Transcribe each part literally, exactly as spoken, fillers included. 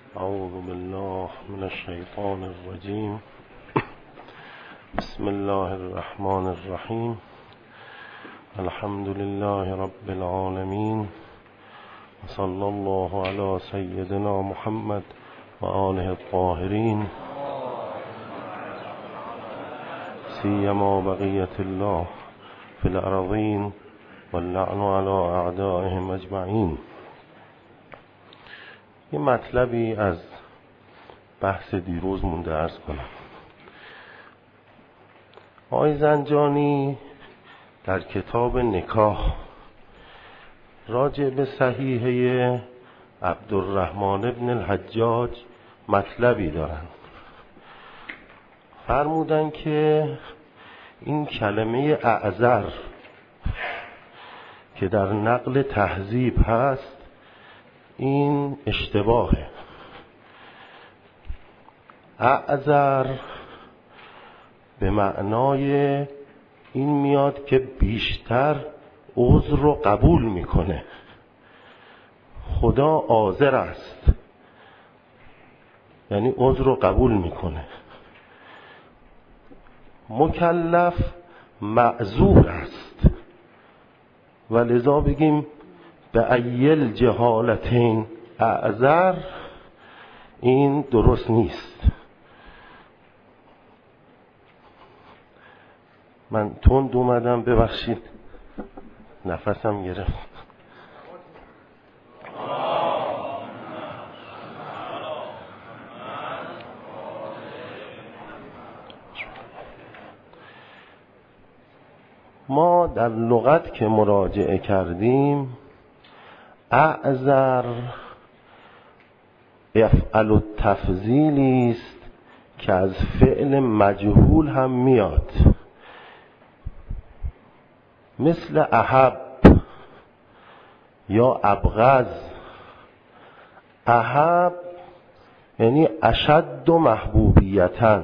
اعوذ بالله من الشیطان الرجیم. بسم الله الرحمن الرحیم. الحمد لله رب العالمین و صلی الله علی سیدنا محمد و آله الطاهرین سیما بقیت الله فی الارضین واللعن علی اعدائهم اجمعین. یه مطلبی از بحث دیروز مونده عرض کنم. آقای زنجانی در کتاب نکاح راجع به صحیحه عبدالرحمن ابن الحجاج مطلبی دارن. فرمودن که این کلمه اعذر که در نقل تهذیب هست این اشتباهه. اعذر به معنای این میاد که بیشتر عذر رو قبول میکنه. خدا عاذر است، یعنی عذر رو قبول میکنه. مکلف معذور است و لذا بگیم به ایل جهالتین اعذر، این درست نیست. من تند اومدم، ببخشید نفسم گرفت. ما در لغت که مراجعه کردیم اعذر افعل التفضیلی است که از فعل مجهول هم میاد، مثل احب یا ابغض. احب یعنی اشد محبوبیتن،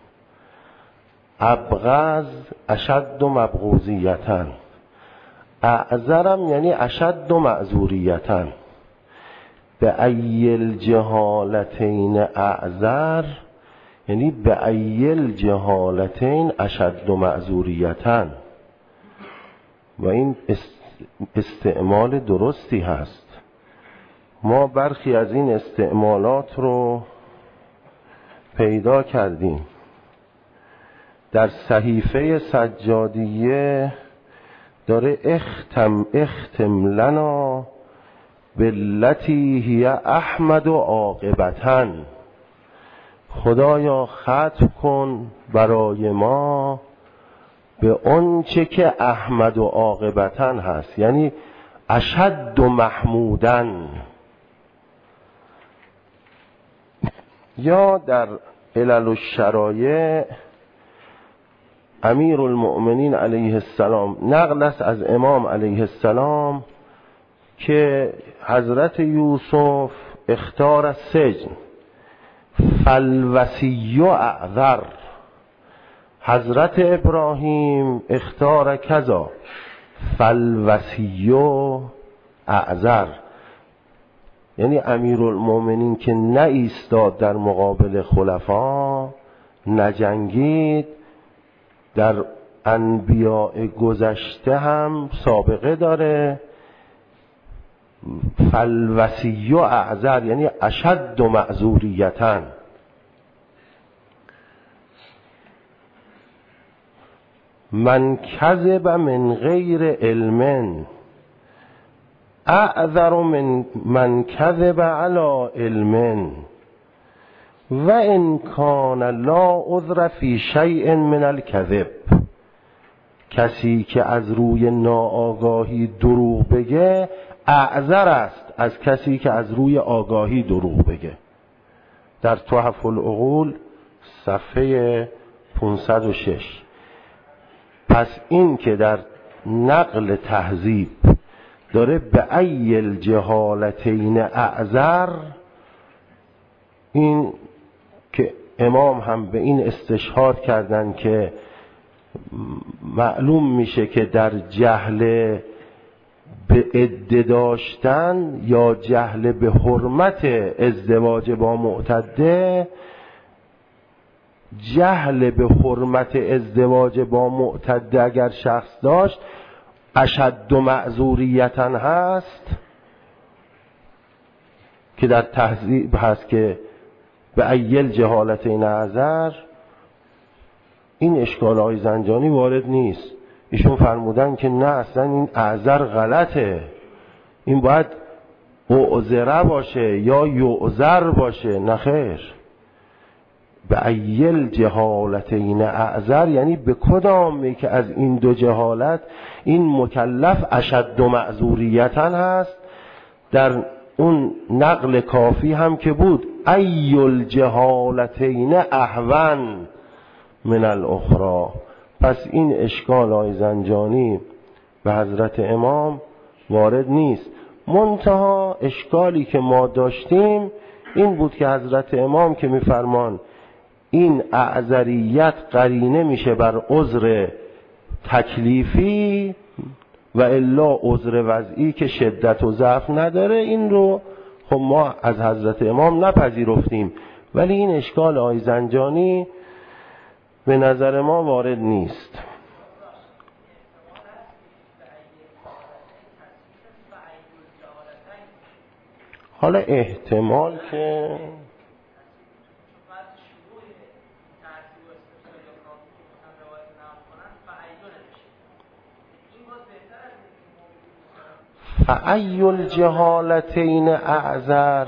ابغض اشد مبغوضیتن، اعذرم یعنی اشد معذوریتن. به ایل جهالتین اعذر یعنی به ایل جهالتین اشد معذوریتن، و این استعمال درستی هست. ما برخی از این استعمالات رو پیدا کردیم در صحیفه سجادیه. داره اختم اختم لنا باللتی هی احمد و عاقبتن. خدایا ختم کن برای ما به اون چه که احمد و عاقبتن هست، یعنی اشد و محمودن. یا در علل الشرایع امیر المؤمنین علیه السلام نقل است از امام علیه السلام که حضرت یوسف اختار السجن فالوصی اعذر، حضرت ابراهیم اختار کذا فالوصی اعذر. یعنی امیرالمومنین که نه ایستاد در مقابل خلفا، نجنگید، در انبیاء گذشته هم سابقه داره. فالوصی اعذر یعنی اشد معذوریتن. من کذب من غیر علم اعذر من من کذب علی علم و ان کان لا عذر فی شیء من الکذب. کسی که از روی ناآگاهی دروغ بگه اعذر است از کسی که از روی آگاهی دروغ بگه. در تحف العقول صفحه پانصد و شش. پس این که در نقل تهذیب داره به ایل جهالتین اعذر، این که امام هم به این استشهاد کردن که معلوم میشه که در جهل به عده داشتن یا جهل به حرمت ازدواج با معتده، جهل به حرمت ازدواج با معتده اگر شخص داشت اشد معذوریتا هست که در تهذیب هست که به ایل جهالتین اعذر. این اشکال‌های زنجانی وارد نیست. ایشون فرمودن که نه، اصلا این اعذر غلطه، این باید اعذره باشه یا یعذر باشه. نه خیر، به ایل جهالتین اعذر یعنی به کدامی که از این دو جهالت این مکلف اشد معذوریتا هست. در اون نقل کافی هم که بود ایل جهالتین اهون من الاخرى. پس این اشکال های زنجانی به حضرت امام وارد نیست. منتها اشکالی که ما داشتیم این بود که حضرت امام که میفرمان این اعذریت قرینه میشه بر عذر تکلیفی و الا عذر وضعی که شدت و ضعف نداره، این رو خب ما از حضرت امام نپذیرفتیم، ولی این اشکال های زنجانی به نظر ما وارد نیست. حالا احتمال که فأی الجهالتین اعذر،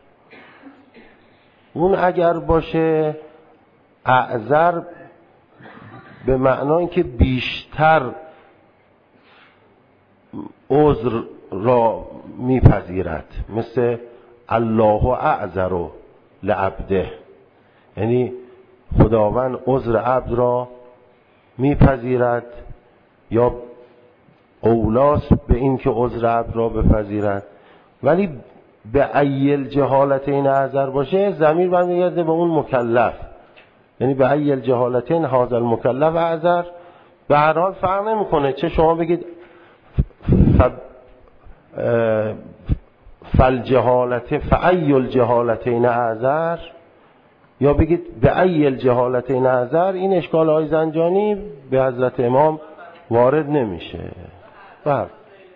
اون اگر باشه اعذر به معنای که بیشتر عذر را میپذیرد، مثل الله اعذر لعبده، یعنی خداوند عذر عبد را میپذیرد یا اولاس به این که عذر عبد را بپذیرد. ولی به ایل جهالتین اعذر باشه ضمیر برمیگرده به اون مکلف، یعنی به ایل جهالتین هذا المکلف اعذر. به هر حال فرق نمیکنه چه شما بگید ف... فالجهالت فایل جهالتین اعذر یا بگید به ایل جهالتین اعذر، این اشکال های زنجانی به حضرت امام وارد نمیشه. بله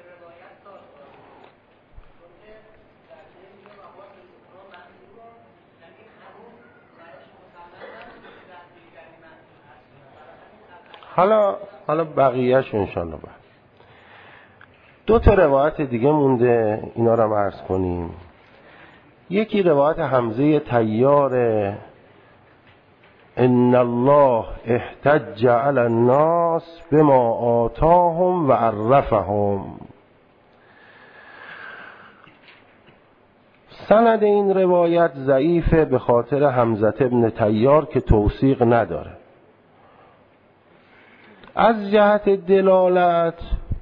حالا حالا بقیه‌اش انشالله. بعد دو تا روایت دیگه مونده، اینا رو هم عرض کنیم. یکی روایت حمزه طیار ان الله احتج علی الناس بما آتاهم و عرفهم. سند این روایت ضعیفه به خاطر حمزه ابن طیار که توثیق نداره. از جهت دلالت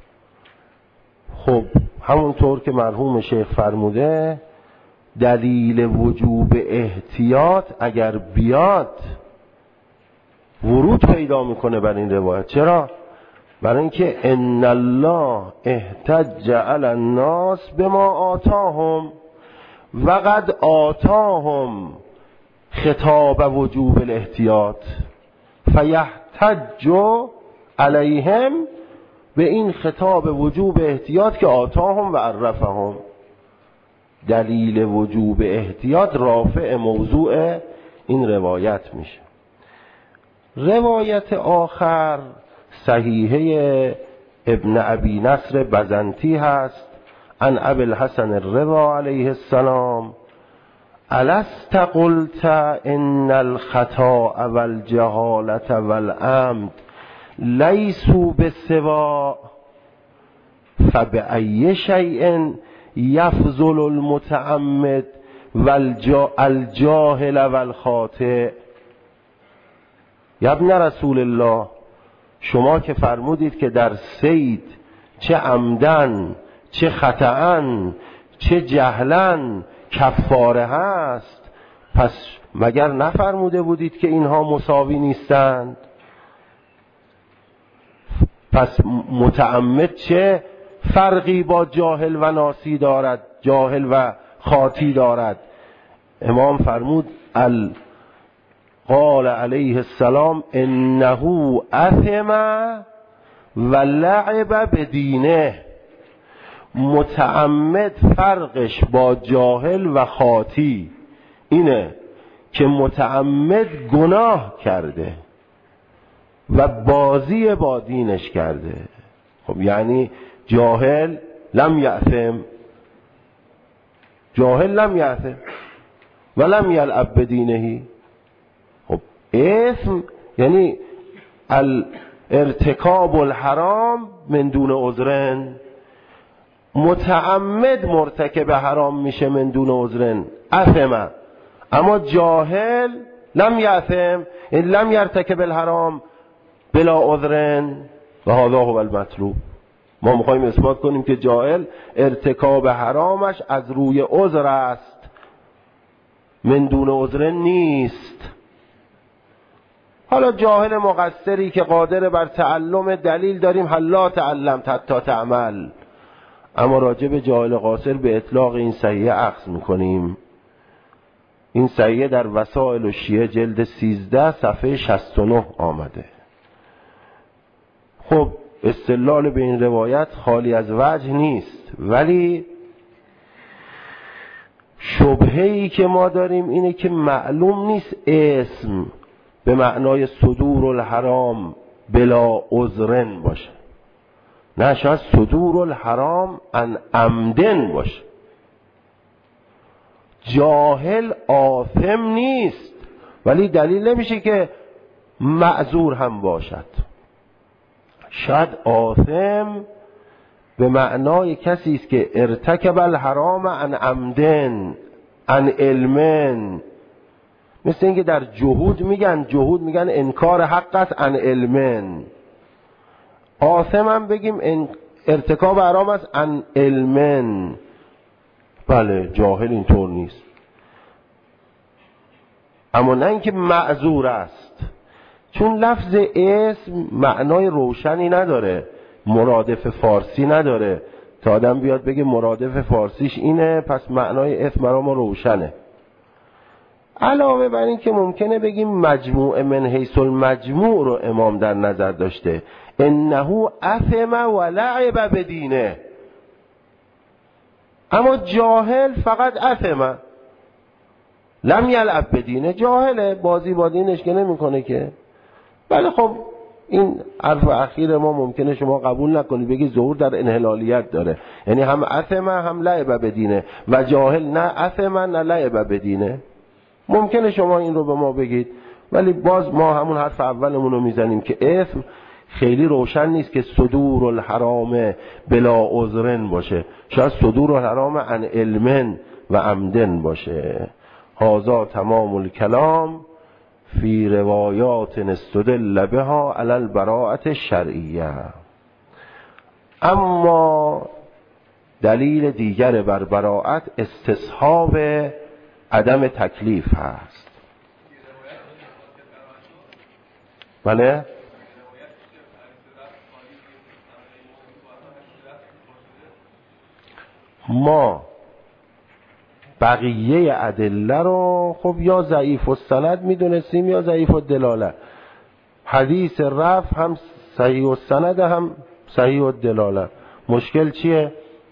خب همونطور که مرحوم شیخ فرموده دلیل وجوب احتیاط اگر بیاد ورود پیدا میکنه بر این روایت. چرا؟ برای اینکه ان الله احتج علی الناس بما آتاهم و قد آتاهم خطاب وجوب الاحتیاط فیحتج علیهم به این خطاب وجوب احتیاط که آتاهم و عرفهم. دلیل وجوب احتیاط رافع موضوع این روایت میشه. روایت آخر صحیحه ابن ابی نصر بزنتی هست عن ابی الحسن الرضا علیه السلام الست قلت ان الخطا والجهالة والعمد لیسوا بسوا فبأی شیء یفضل المتعمد والجاهل والخاطئ. یا ابن رسول الله، شما که فرمودید که در صید چه عمدن چه خطأن چه جهلن کفاره هست، پس مگر نفرموده بودید که اینها مساوی نیستند؟ پس متعمد چه فرقی با جاهل و ناسی دارد، جاهل و خاطی دارد. امام فرمود ال قال علیه السلام انه اثم و لعب بدینه. متعمد فرقش با جاهل و خاطی اینه که متعمد گناه کرده و بازی با دینش کرده. خب یعنی جاهل لم یأثم، جاهل لم یأثم و لم یلعب بدینهی. خب اثم یعنی ارتکاب الحرام من دون عذرن. متعمد مرتکب حرام میشه من دون عذرن، اثم. اما جاهل لم یأثم، این لم یرتکب الحرام بلا عذرن و هذا هو المطلوب. ما میخوایم اثبات کنیم که جاهل ارتکاب حرامش از روی عذر است، من دون عذرن نیست. حالا جاهل مقصری که قادر بر تعلم دلیل داریم، حلا تعلم حتی تعمل. اما راجع به جاهل قاصر به اطلاق این صحیحه اخذ میکنیم. این صحیحه در وسائل الشیعه جلد سیزده صفحه شصت و نه آمده. خب استدلال به این روایت خالی از وجه نیست، ولی شبهه‌ای که ما داریم اینه که معلوم نیست اسم به معنای صدور الحرام بلا عذرن باشه. نه، شاید صدور الحرام عن عمدن باشه. جاهل آثم نیست، ولی دلیل نمیشه که معذور هم باشد. شاید آثم به معنای کسی است که ارتکب الحرام عن عمدن عن علمن. مثل اینکه در جهود میگن، جهود میگن انکار حق است عن علمن. آثم هم بگیم ارتکاب حرام است عن علمن. بله، جاهل اینطور نیست. اما نه اینکه معذور است، چون لفظ اسم معنای روشنی نداره، مرادف فارسی نداره. تا آدم بیاد بگه مرادف فارسیش اینه پس معنای اسم برای ما روشنه. علاوه بر این که ممکنه بگیم مجموع من حیث المجموع رو امام در نظر داشته، انه اثم و لعب بدینه. اما جاهل فقط اثم، لم یلعب بدینه. جاهله، بازی با دینش که نمی کنه که. بله خب این حرف اخیر ما ممکنه شما قبول نکنید، بگی ظهور در انحلالیت داره، یعنی هم اثم هم لعب بدینه و جاهل نه اثم نه لعب بدینه. ممکنه شما این رو به ما بگید، ولی باز ما همون حرف اولمون رو میزنیم که اسم خیلی روشن نیست که صدور الحرام بلا عذرن باشه. شاید صدور الحرام عن علمن و عمدن باشه. هذا تمام الکلام فی روایات استدل بها علی البراءة الشرعیه. اما دلیل دیگر بر براءت استصحاب عدم تکلیف هست. بله؟ ما بقیه ادله رو خب یا ضعیف السند میدونستیم یا ضعیف الدلاله. حدیث رفع هم صحیح السند هم صحیح الدلاله. مشکل چیه؟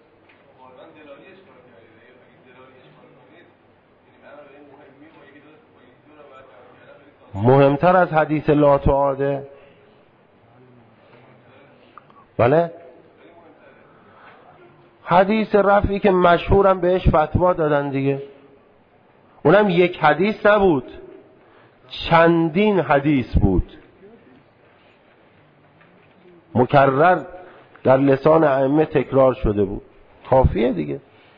مهمتر از حدیث لا تعاده. بله؟ حدیث رفعی که مشهورم بهش فتوا دادن دیگه، اونم یک حدیث نبود، چندین حدیث بود، مکرر در لسان ائمه تکرار شده بود. کافیه دیگه.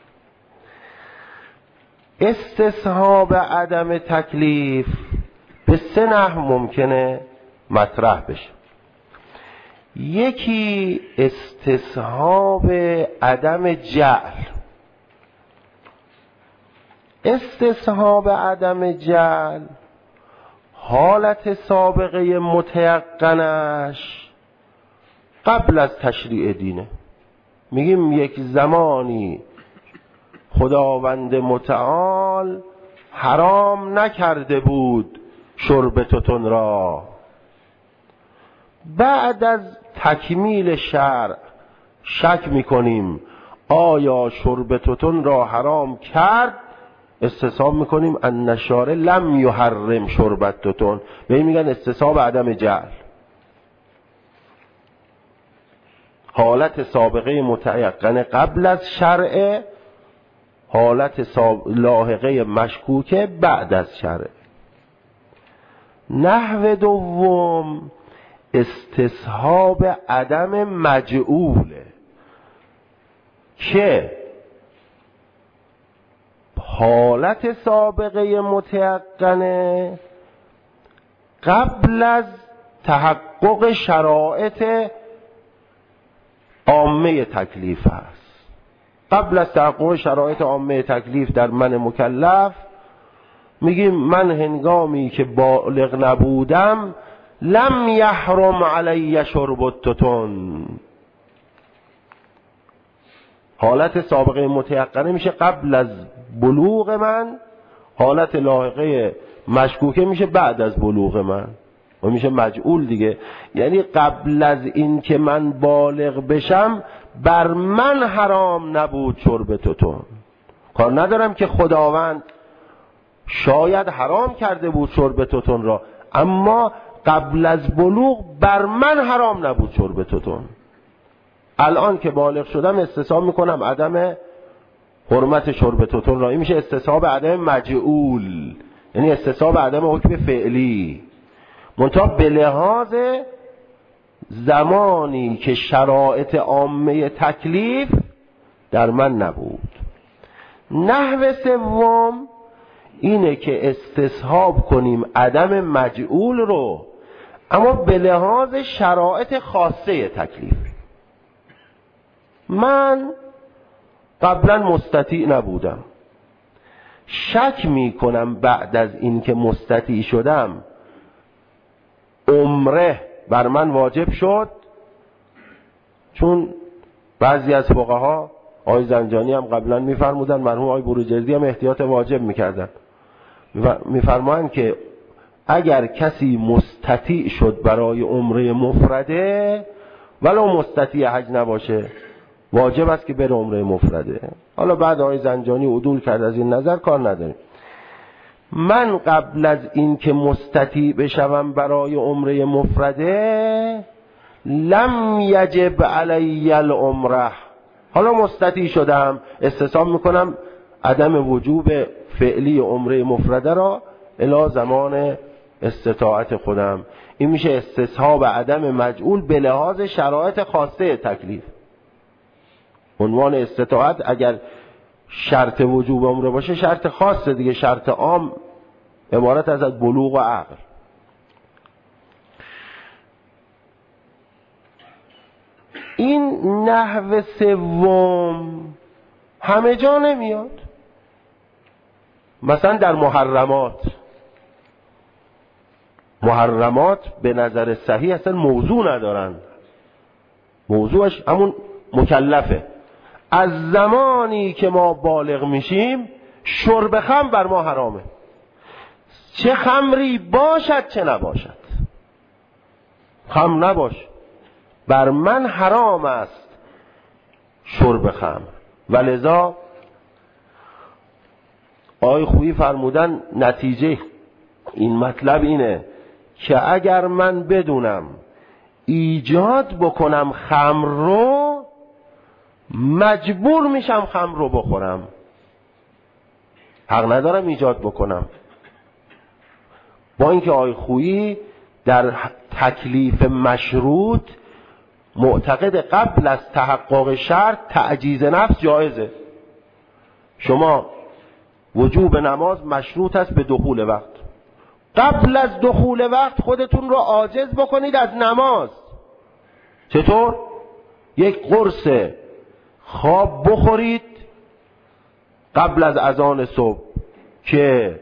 استصحاب عدم تکلیف به سه نحو ممکنه مطرح بشه. یکی استصحاب عدم جعل. استصحاب عدم جعل حالت سابقه متیقنش قبل از تشریع دینه. میگیم یک زمانی خداوند متعال حرام نکرده بود شرب توتون را، بعد از تکمیل شرع شک میکنیم آیا شرب توتون را حرام کرد، استصحاب میکنیم ان الشارع لم یحرم شرب توتون، به این میگن استصحاب عدم جهل. حالت سابقه متیقن قبل از شرع، حالت لاحقه مشکوکه بعد از شرع. نحو دوم استصحاب عدم مجعوله که حالت سابقه متیقنه قبل از تحقق شرایط عامه تکلیف است. قبل از تحقق شرایط عامه تکلیف در من مکلف میگیم من هنگامی که بالغ نبودم لم یحرم علی شرب التوتون. حالت سابقه متیقنه میشه قبل از بلوغ من، حالت لاحقه مشکوکه میشه بعد از بلوغ من و میشه مجعول دیگه. یعنی قبل از این که من بالغ بشم بر من حرام نبود شرب توتون. کار ندارم که خداوند شاید حرام کرده بود شرب توتون را، اما قبل از بلوغ بر من حرام نبود شرب توتون. الان که بالغ شدم استصحاب میکنم عدم حرمت شرب توتون را. این میشه استصحاب عدم مجعول، یعنی استصحاب عدم حکم فعلی، منتها به لحاظ زمانی که شرایط عامه تکلیف در من نبود. نحو سوم اینه که استصحاب کنیم عدم مجعول رو اما به لحاظ شرایط خاصه تکلیف. من قبلا مستطیع نبودم، شک می کنم بعد از این که مستطیع شدم عمره بر من واجب شد، چون بعضی از فقها آقای زنجانی هم قبلا میفرمودن، مرحوم آقای بروجردی هم احتیاط واجب میکردن، میفرمایند که اگر کسی مستطیع شد برای عمره مفرده ولو مستطیع حج نباشه واجب است که بره عمره مفرده. حالا بعد آقای زنجانی عدول کرد از این نظر، کار نداریم. من قبل از این که مستطیع بشوم برای عمره مفرده لم یجب علی العمره، حالا مستطیع شدم استصحاب میکنم عدم وجوب فعلی عمره مفرده را الی زمان استطاعت خودم. این میشه استصحاب عدم مجعول به لحاظ شرایط خاصه تکلیف. عنوان استطاعت اگر شرط وجوب عمره باشه شرط خاصه دیگه، شرط عام عبارت از بلوغ و عقل. این نحو سوم همه جا نمیاد. مثلا در محرمات، محرمات به نظر صحیح اصلا موضوع ندارن، موضوعش همون مکلفه. از زمانی که ما بالغ میشیم شرب خمر بر ما حرامه، چه خمری باشد چه نباشد. خمر نباش بر من حرام است شرب خمر. ولذا آقای خویی فرمودن نتیجه این مطلب اینه که اگر من بدونم ایجاد بکنم خمر رو مجبور میشم خمر رو بخورم، حق ندارم ایجاد بکنم. با اینکه آقای خویی در تکلیف مشروط معتقد قبل از تحقق شرط تعجیز نفس جایزه. شما وجوب نماز مشروط است به دخول وقت، قبل از دخول وقت خودتون رو عاجز بکنید از نماز. چطور؟ یک قرص خواب بخورید قبل از اذان صبح که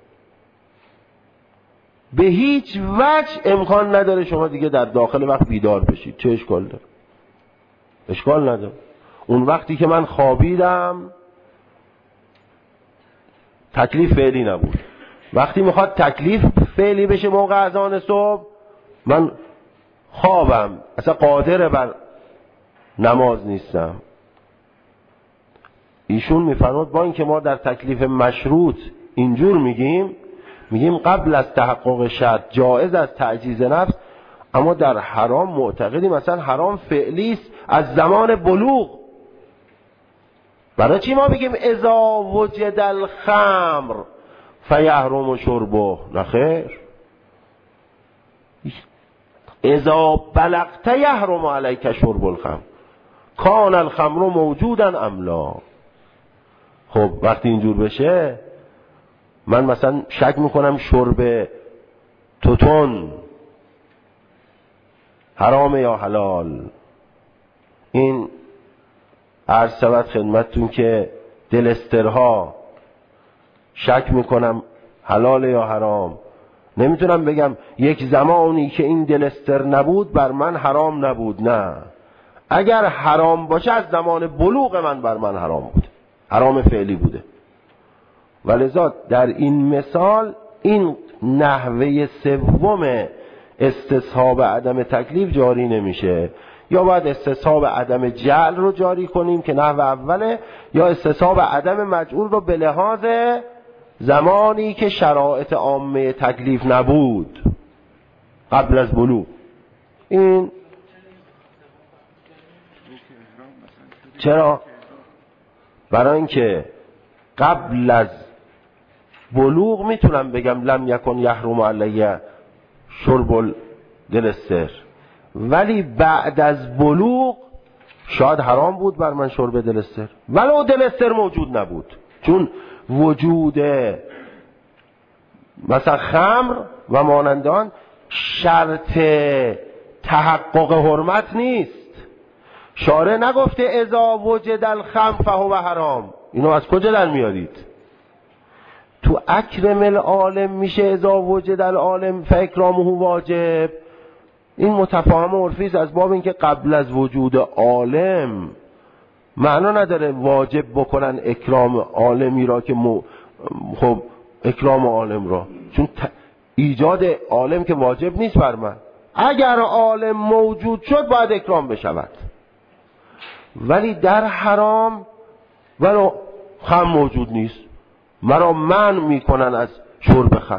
به هیچ وجه امکان نداره شما دیگه در داخل وقت بیدار بشید. چه اشکال داره؟ اشکال نداره. اون وقتی که من خوابیدم تکلیف فعلی نبود. وقتی میخواد تکلیف فعلی بشه موقع اذان صبح، من خوابم، اصلا قادر بر نماز نیستم. ایشون میفرماد با اینکه ما در تکلیف مشروط اینجور میگیم، میگیم قبل از تحقق شرط جایز از تعجیز نفس، اما در حرام معتقدیم مثلا حرام فعلی است از زمان بلوغ. برای چی ما بگیم اذا وجد الخمر فیحرم شربه؟ نخیر، اذا بلغت یحرم علیک شرب الخمر کان الخمر موجودا ام لا. خب وقتی اینجور بشه من مثلا شک میکنم شرب توتون حرام یا حلال، این عرض شود خدمتتون که دلسترها شک میکنم حلال یا حرام. نمیتونم بگم یک زمانی که این دلستر نبود بر من حرام نبود، نه، اگر حرام باشه از زمان بلوغ من بر من حرام بود، حرام فعلی بوده. ولذا در این مثال این نحوه سوم استصحاب عدم تکلیف جاری نمیشه، یا باید استصحاب عدم جعل رو جاری کنیم که نحوه اوله، یا استصحاب عدم مجعول رو به لحاظ زمانی که شرایط عامه تکلیف نبود قبل از بلوغ. این چرا؟ برای اینکه قبل از بلوغ میتونم بگم لم یکن یحرم علیه شرب دلستر، ولی بعد از بلوغ شاید حرام بود بر من شرب دلستر ولو دلستر موجود نبود، چون وجود مثلا خمر و مانندان شرط تحقق حرمت نیست. شارع نگفته اذا وجد الخمر فهو حرام. اینو از کجا در میارید؟ تو اکرم العالم میشه اذا وجد العالم فاکرامه واجب. این متفاهم عرفی است از باب اینکه قبل از وجود عالم معنا نداره واجب بکنن اکرام عالمی را که م... خب اکرام عالم را، چون ت... ایجاد عالم که واجب نیست بر من. اگر عالم موجود شد باید اکرام بشود، ولی در حرام ولو خمر موجود نیست مرا منع میکنن از شرب خمر،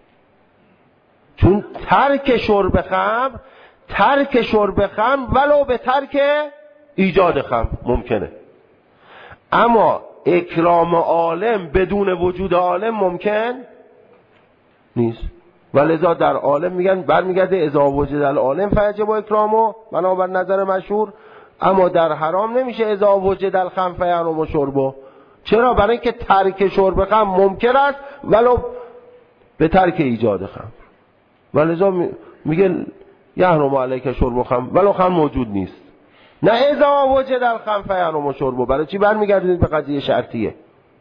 چون ترک شرب خمر ترک شرب خمر ولو به ترک ایجاد خمر ممکنه، اما اکرام عالم بدون وجود عالم ممکن نیست. ولذا در عالم میگن برمیگرده اذا وجد العالم فیجب اکرامه بنابر نظر مشهور، اما در حرام نمیشه اذا وجد الخمر فیحرم شربه. چرا؟ برای اینکه ترک شرب خمر ممکن است ولو به ترک ایجاد خمر. ولذا میگه یحرم علیک شرب خمر ولو خمر موجود نیست، نه اذا وجد الخمر فیحرم شربه. برای چی برمیگردید به قضیه شرطیه؟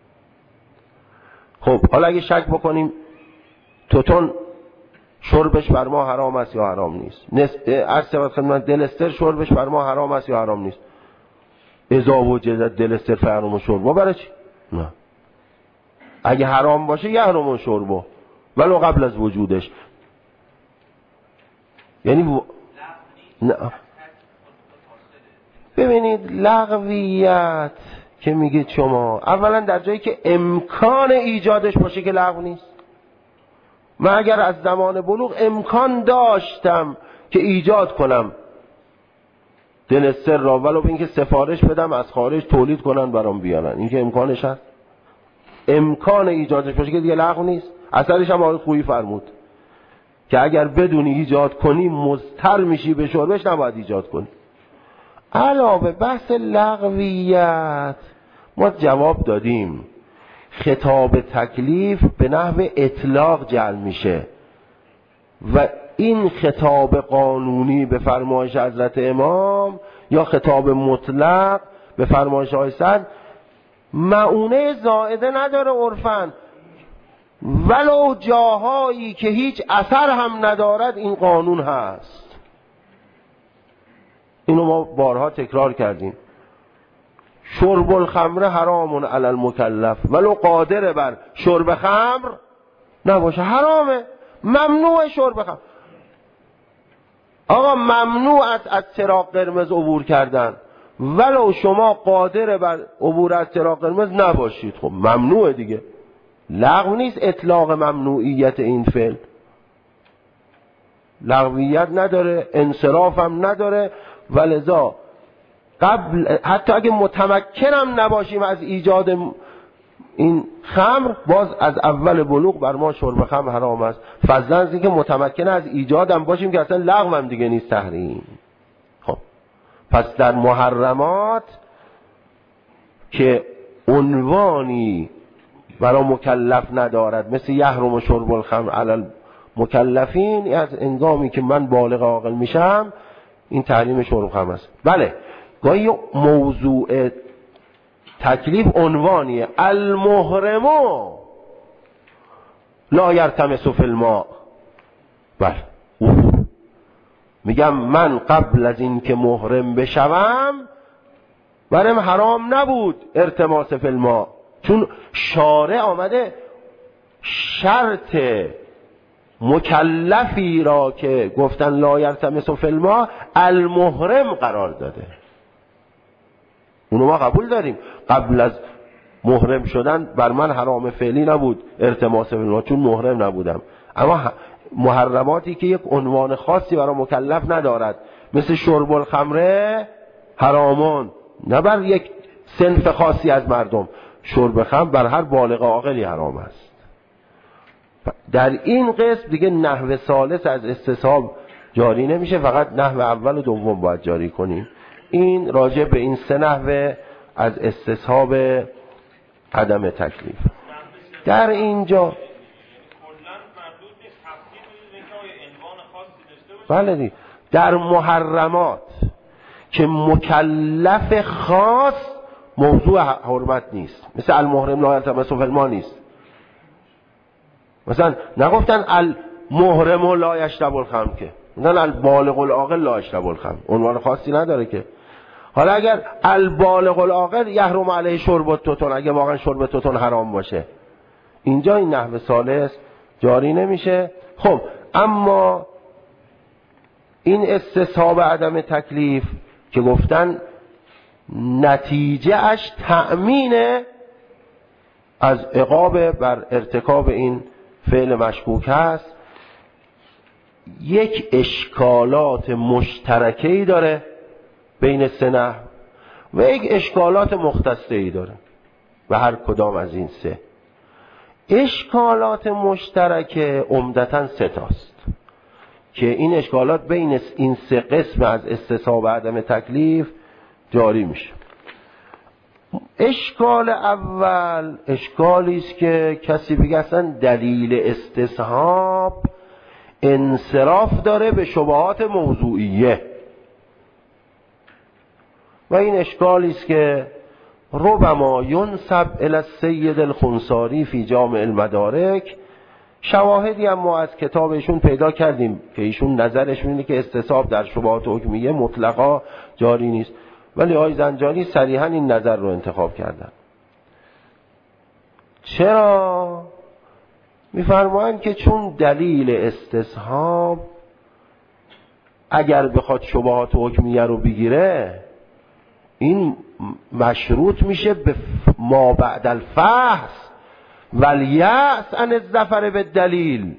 خب حالا اگه شک بکنیم توتون شربش بر ما حرام است یا حرام نیست، عرض شود خدمت دلستر شربش بر ما حرام است یا حرام نیست، اذا وجد دلستر فیحرم شربه، برای چی؟ نه، اگه حرام باشه یحرم شربه ولو قبل از وجودش. یعنی و... نه. ببینید لغویت که میگید شما، اولا در جایی که امکان ایجادش باشه که لغو نیست. من اگر از زمان بلوغ امکان داشتم که ایجاد کنم دلستر را، ولو به اینکه سفارش بدم از خارج تولید کنن برام بیارن، این که امکانش هست، امکان ایجادش باشه که دیگه لغو نیست. اثرش هم آقای خویی فرمود که اگر بدونی ایجاد کنی مضطر میشی به شربش، نباید ایجاد کنی. علاوه بحث لغویت ما جواب دادیم، خطاب تکلیف به نحو اطلاق جعل میشه و این خطاب قانونی به فرمایش حضرت امام یا خطاب مطلق به فرمایش آقای سعد معونه زائده نداره عرفاً، ولو جاهایی که هیچ اثر هم ندارد این قانون هست. اینو ما بارها تکرار کردیم. شرب الخمر حرام علی المکلف ولو قادر بر شرب خمر نباشه، حرامه، ممنوع شرب خمر. آقا ممنوع است از چراغ قرمز عبور کردن ولو شما قادر بر عبور از چراغ قرمز نباشید. خب ممنوعه دیگه، لغو نیست اطلاق ممنوعیت این فعل، لغویت نداره، انصراف هم نداره. ولذا قبل حتی اگه متمکنم نباشیم از ایجاد این خمر، باز از اول بلوغ بر ما شرب خمر حرام است، فضلا از اینکه متمکن از ایجادم باشیم که اصلا لغو هم دیگه نیست، تحریم. خب پس در محرمات که عنوانی برای مکلف ندارد، مثل یحرم شرب الخمر علی المکلفین، از انگامی که من بالغ عاقل میشم این تحریم شرب خمر است. بله گاهی موضوع تکلیف عنوانیه، المحرمو لا یرتمس فی الماء. بله میگم من قبل از این که محرم بشوم برام حرام نبود ارتماس فی الماء، چون شارع آمده شرط مکلفی را که گفتن لا یرتمس فی الماء المحرم قرار داده. اونو ما قبول داریم، قبل از محرم شدن بر من حرام فعلی نبود ارتماس فی الماء چون محرم نبودم. اما محرماتی که یک عنوان خاصی برای مکلف ندارد، مثل شرب الخمر حرامون، نه بر یک صنف خاصی از مردم، شرب خمر بر هر بالغ عاقلی حرام است. در این قسم دیگه نحو ثالث از استصحاب جاری نمیشه، فقط نحو اول و دوم باید جاری کنیم. این راجع به این سه نحو از استصحاب عدم تکلیف. در اینجا بله دی. در محرمات که مکلف خاص موضوع حرمت نیست، مثل المحرم لا یرتمس فی الماء نیست. مثلا نگفتن المحرم لا یشرب الخمر، که مثلا البالغ العاقل لا یشرب الخمر، عنوان خاصی نداره که. حالا اگر البالغ العاقل یحرم علیه شرب التوتن، اگه واقعا شرب توتن حرام باشه، اینجا این نحو ثالث جاری نمیشه. خب اما این استصحاب عدم تکلیف که گفتن نتیجه اش تأمین از عقاب بر ارتکاب این فعل مشکوک هست، یک اشکالات مشترکه‌ای داره بین سه نحو و یک اشکالات مختصه‌ای داره و هر کدام از این سه اشکالات مشترکه عمدتاً سه تاست که این اشکالات بین این سه قسم از استصحاب عدم تکلیف جاری میشه. اشکال اول اشکالی است که کسی بگه اصلا دلیل استصحاب انصراف داره به شبهات موضوعیه، و این اشکالی است که ربما ینسب الی السید الخنساری فی جامع المدارک. شواهدی هم ما از کتاب ایشون پیدا کردیم که ایشون نظرشون اینه که استصحاب در شبهات حکمیه مطلقا جاری نیست، ولی آقای زنجانی صریحا این نظر رو انتخاب کردن. چرا؟ میفرمایند که چون دلیل استصحاب اگر بخواد شبهات حکمیه رو بگیره، این مشروط میشه به ما بعد الفحص ولیأس عن الظفر بالدلیل.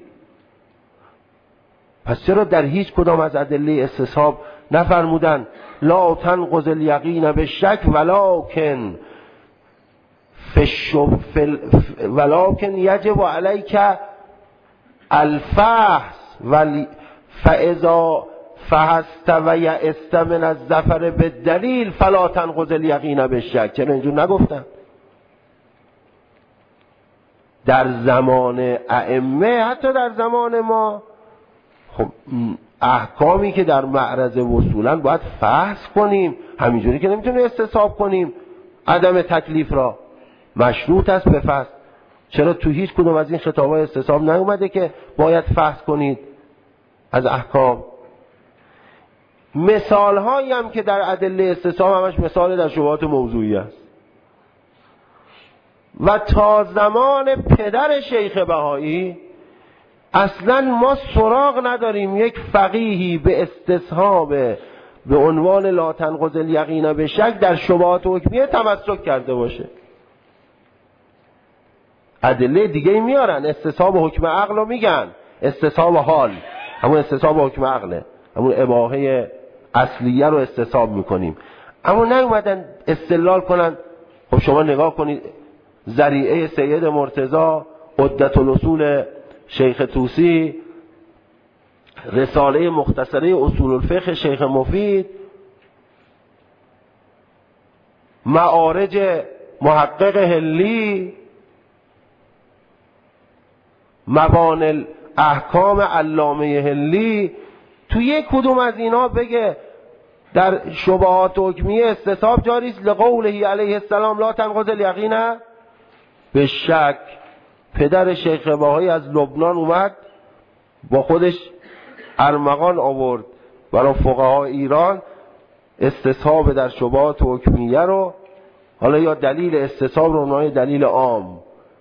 پس چرا در هیچ کدام از ادله استصحاب نفرمودن لا تنقض الیقین بالشک ولکن فی ولکن یجب علیک الفحص ولی فاذا فحصت و یئست من الظفر بالدلیل فلا تنقض الیقین بالشک؟ چرا اینجور نگفتن؟ در زمان ائمه، حتی در زمان ما، خب احکامی که در معرض وصولن باید فحص کنیم، همینجوری که نمیتونیم استصحاب کنیم عدم تکلیف را، مشروط است به فحص. چرا تو هیچ کدوم از این خطاب‌های استصحاب نیومده که باید فحص کنید از احکام؟ مثال هایی هم که در ادله استصحاب همش مثال در شبهات موضوعی است. و تا زمان پدر شیخ بهایی اصلا ما سراغ نداریم یک فقیهی به استصحاب به عنوان لا تنقض الیقین به شک در شبهات حکمیه تمسک کرده باشه. ادله دیگه میارن، استصحاب حکم عقل رو میگن، استصحاب حال همون استصحاب حکم عقله، همون اباحه اصلیه رو استصحاب میکنیم، اما نیومدن استدلال کنن. خب شما نگاه کنید ذریعه سید مرتضی، عدت الاصول شیخ طوسی، رساله مختصره اصول الفقه شیخ مفید، معارج محقق هلی، مبان احکام علامه هلی، تو یک کدوم از اینا بگه در شبهات حکمیه استصحاب جاری است لقوله علیه السلام لا تنقض الیقین به شک. پدر شیخ بهایی از لبنان اومد با خودش ارمغان آورد برای فقهای ایران استصحاب در شبهات حکمیه رو، حالا یا دلیل استصحاب رو اونهای دلیل عام.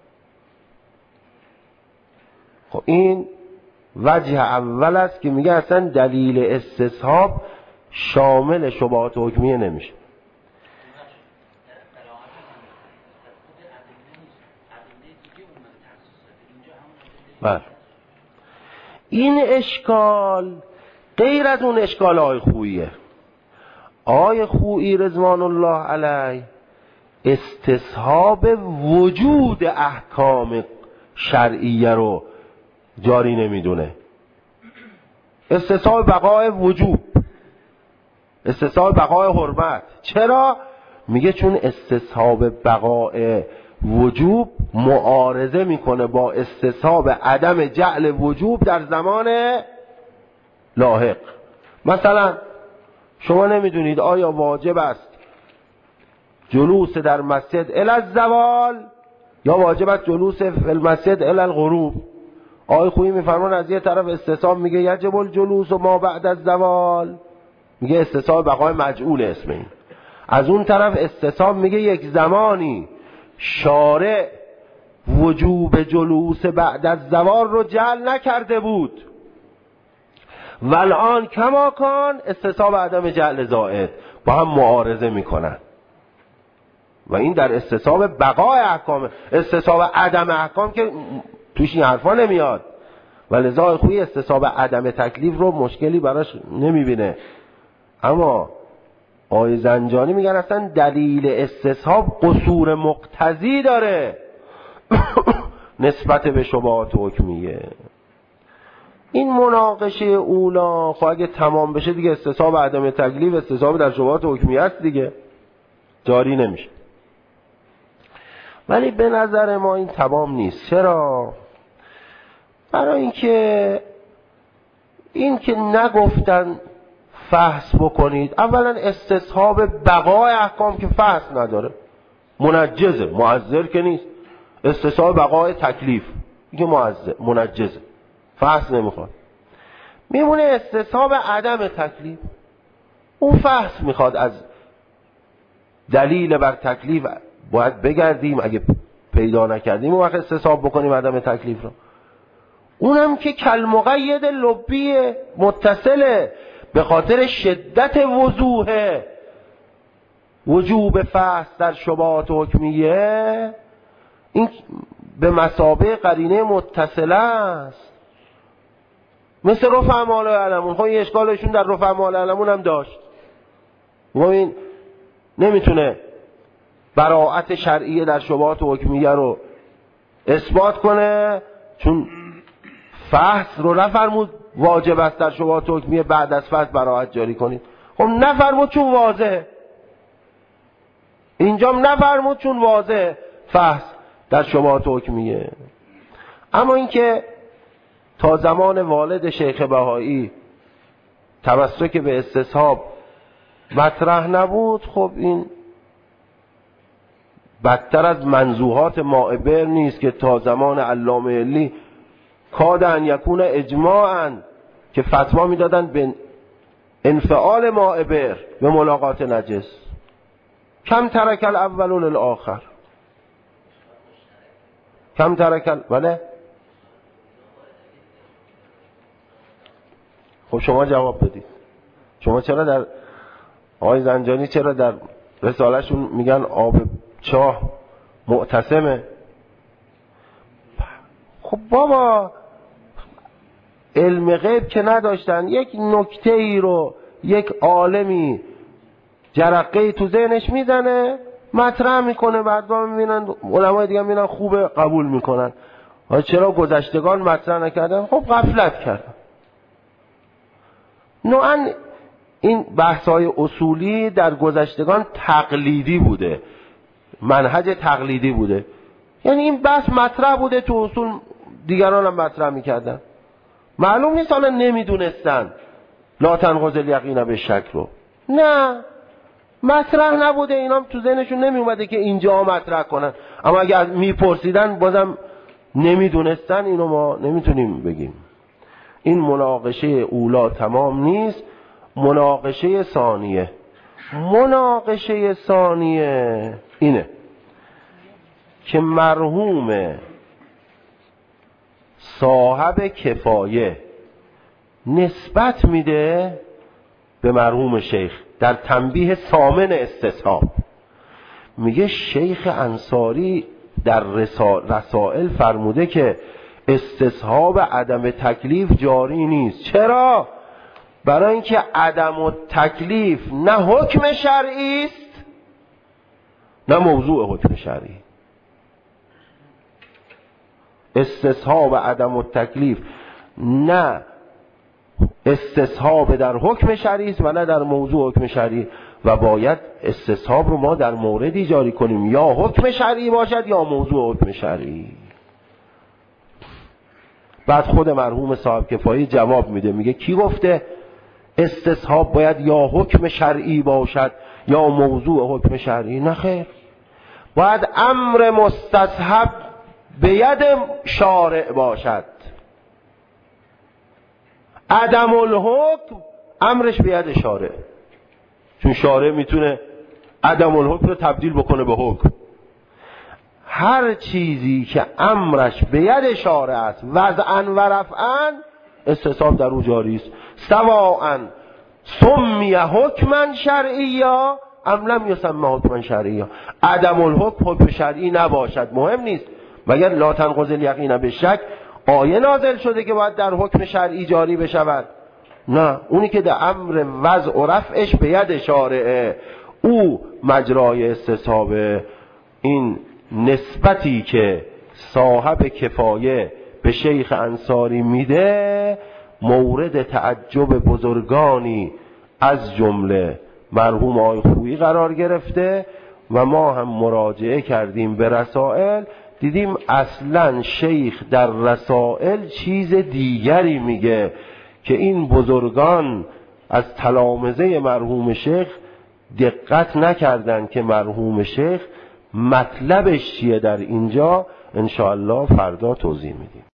خب این وجه اول است که میگه اصلا دلیل استصحاب شامل شبهات حکمیه نمیشه. بله این اشکال غیر از اون اشکال آقای خوییه. آقای خویی رضوان الله علیه استصحاب وجود احکام شرعیه رو جاری نمیدونه، استصحاب بقای وجوب، استصحاب بقای حرمت. چرا؟ میگه چون استصحاب بقای وجوب معارضه میکنه با استصحاب عدم جعل وجوب در زمان لاحق. مثلا شما نمیدونید آیا واجب است جلوس در مسجد الی الزوال یا واجب است جلوس فی المسجد الی الغروب. آقای خویی میفرمان از یه طرف استصحاب میگه یجب الجلوس و ما بعد الزوال، میگه استصحاب بقای مجعول اسم این. از اون طرف استصحاب میگه یک زمانی شارع وجوب جلوس بعد از زوال رو جعل نکرده بود و الان کما کان استصحاب عدم جعل زائد، با هم معارضه میکنن و این در استصحاب بقای احکام. استصحاب عدم احکام که توش این حرفا نمیاد و لذا خوی استصحاب عدم تکلیف رو مشکلی براش نمیبینه. اما آقای زنجانی میگن اصلا دلیل استصحاب قصور مقتضی داره نسبت به شبهات حکمیه. این مناقشه اولا خب اگه تمام بشه دیگه استصحاب عدم تکلیف استصحاب در شبهات حکمیه است دیگه، جاری نمیشه. ولی به نظر ما این تمام نیست. چرا؟ برای اینکه این که نگفتن فحص بکنید، اولا استصحاب بقای احکام که فحص نداره، منجزه، معذر که نیست. استصحاب بقای تکلیف میگه معذر، منجزه، فحص نمیخواد. میمونه استصحاب عدم تکلیف، اون فحص میخواد. از دلیل بر تکلیف باید بگردیم، اگه پیدا نکردیم اون وقت استصحاب بکنیم عدم تکلیف رو. اونم که کالمقید لبی متصله، به خاطر شدت وضوح وجوب فحص در شبهات حکمیه، این به مثابه قرینه متصله است. مثل رفع اعمال علمون. خب این اشکالشون در رفع اعمال علمون هم داشت. ما این نمیتونه براءت شرعیه در شبهات حکمیه رو اثبات کنه، چون فحص رو نفرمود واجب است در شبهات حکمیه بعد از فحص براءت جاری کنید. خب نفرمود چون واضحه، اینجام نفرمود چون واضحه فحص در شبهات حکمیه. اما اینکه تا زمان والد شیخ بهایی تمسک به استصحاب مطرح نبود، خب این بدتر از منزوحات مائبر نیست که تا زمان علامه علی کاد ان یکون اجماعاً که فتوا میدادن به انفعال مائبر به ملاقات نجس. کم ترک الاول للآخر. کم ترکل بله. خب شما جواب بدید. شما چرا در آقای زنجانی چرا در رسالهشون میگن آب چاه معتصمه؟ خب بابا علم غیب که نداشتن، یک نکته ای رو یک عالمی جرقه تو ذهنش میزنه مطرح میکنه، بعد با میبینن علمای دیگه میبینن خوبه قبول میکنن. چرا گذشتگان مطرح نکردن؟ خب غفلت کردن. نوعا این بحث‌های اصولی در گذشتگان تقلیدی بوده، منهج تقلیدی بوده، یعنی این بحث مطرح بوده تو اصول، دیگران هم مطرح میکردن. معلوم نیست حالا نمیدونستن لا تنقض الیقین بالشک رو، نه مطرح نبوده، اینا تو ذهنشون نمی اومده که اینجا مطرح کنن، اما اگر میپرسیدن بازم نمیدونستن، اینو ما نمیتونیم بگیم. این مناقشه اولا تمام نیست، مناقشه ثانیه. مناقشه ثانیه اینه که مرحوم صاحب کفایه نسبت میده به مرحوم شیخ در تنبیه ثامن استصحاب. میگه شیخ انصاری در رسائل فرموده که استصحاب عدم تکلیف جاری نیست. چرا؟ برای اینکه عدم تکلیف نه حکم شرعی است نه موضوع حکم شرعی. استصحاب عدم تکلیف نه استصحاب در حکم شرعی است و نه در موضوع حکم شرعی، و باید استصحاب رو ما در موردی جاری کنیم یا حکم شرعی باشد یا موضوع حکم شرعی. بعد خود مرحوم صاحب کفایی جواب میده، میگه کی گفته استصحاب باید یا حکم شرعی باشد یا موضوع حکم شرعی؟ نه خیر، باید امر مستصحب به ید شارع باشد. عدم الحکم امرش به ید شارع، چون شارع میتونه عدم الحکم رو تبدیل بکنه به حکم. هر چیزی که امرش به ید شارع است وضعاً و رفعاً استصحاب در او جاری است، سواء سمی حکما شرعیا ام لم یسمى حکما شرعیا. عدم الحکم حکم شرعی نباشد مهم نیست، مگر لا تنقض الیقین بالشک آیه نازل شده که باید در حکم شرعی جاری بشود؟ نه، اونی که در امر وضع و رفعش به ید شارعه او مجرای استصحابه. این نسبتی که صاحب کفایه به شیخ انصاری میده مورد تعجب بزرگانی از جمله مرحوم آقای خویی قرار گرفته و ما هم مراجعه کردیم به رسائل، دیدیم اصلا شیخ در رسائل چیز دیگری میگه که این بزرگان از تلامذه مرحوم شیخ دقت نکردن که مرحوم شیخ مطلبش چیه در اینجا. انشاءالله فردا توضیح میدیم.